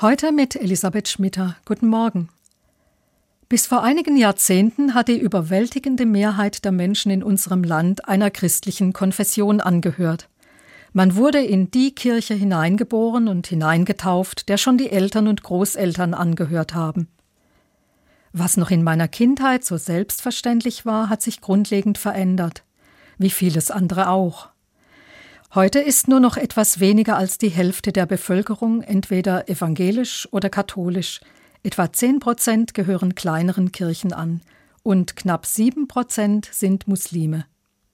Heute mit Elisabeth Schmitter. Guten Morgen. Bis vor einigen Jahrzehnten hat die überwältigende Mehrheit der Menschen in unserem Land einer christlichen Konfession angehört. Man wurde in die Kirche hineingeboren und hineingetauft, der schon die Eltern und Großeltern angehört haben. Was noch in meiner Kindheit so selbstverständlich war, hat sich grundlegend verändert, wie vieles andere auch. Heute ist nur noch etwas weniger als die Hälfte der Bevölkerung entweder evangelisch oder katholisch. Etwa 10% gehören kleineren Kirchen an und knapp 7% sind Muslime.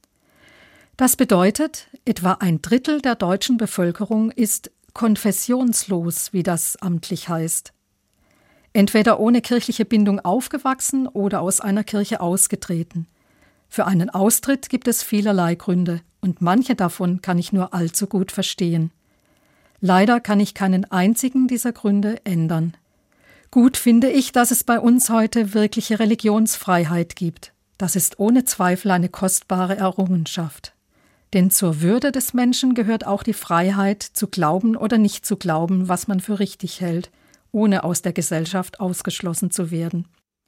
Das bedeutet, etwa ein Drittel der deutschen Bevölkerung ist konfessionslos, wie das amtlich heißt. Entweder ohne kirchliche Bindung aufgewachsen oder aus einer Kirche ausgetreten. Für einen Austritt gibt es vielerlei Gründe und manche davon kann ich nur allzu gut verstehen. Leider kann ich keinen einzigen dieser Gründe ändern. Gut finde ich, dass es bei uns heute wirkliche Religionsfreiheit gibt. Das ist ohne Zweifel eine kostbare Errungenschaft. Denn zur Würde des Menschen gehört auch die Freiheit, zu glauben oder nicht zu glauben, was man für richtig hält, ohne aus der Gesellschaft ausgeschlossen zu werden.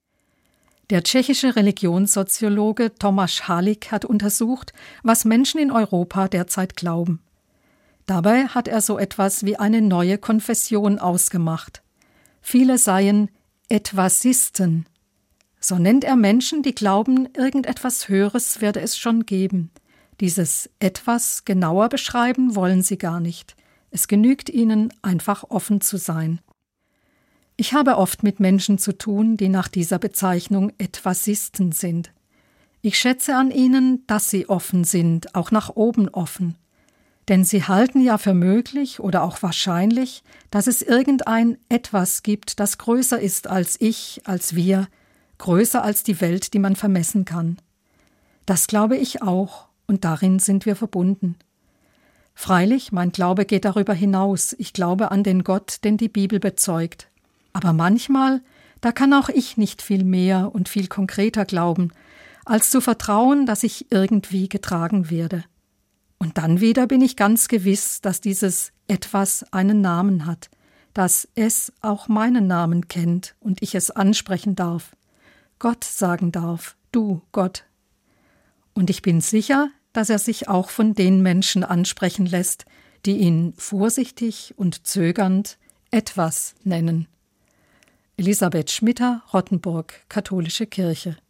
Der tschechische Religionssoziologe Tomáš Halík hat untersucht, was Menschen in Europa derzeit glauben. Dabei hat er so etwas wie eine neue Konfession ausgemacht. Viele seien Etwasisten. So nennt er Menschen, die glauben, irgendetwas Höheres werde es schon geben. Dieses Etwas genauer beschreiben wollen sie gar nicht. Es genügt ihnen, einfach offen zu sein. Ich habe oft mit Menschen zu tun, die nach dieser Bezeichnung Etwasisten sind. Ich schätze an ihnen, dass sie offen sind, auch nach oben offen. Denn sie halten ja für möglich oder auch wahrscheinlich, dass es irgendein Etwas gibt, das größer ist als ich, als wir, größer als die Welt, die man vermessen kann. Das glaube ich auch, und darin sind wir verbunden. Freilich, mein Glaube geht darüber hinaus. Ich glaube an den Gott, den die Bibel bezeugt. Aber manchmal, da kann auch ich nicht viel mehr und viel konkreter glauben, als zu vertrauen, dass ich irgendwie getragen werde. Und dann wieder bin ich ganz gewiss, dass dieses Etwas einen Namen hat, dass es auch meinen Namen kennt und ich es ansprechen darf, Gott sagen darf, du Gott. Und ich bin sicher, dass er sich auch von den Menschen ansprechen lässt, die ihn vorsichtig und zögernd Etwas nennen. Elisabeth Schmitter, Rottenburg, Katholische Kirche.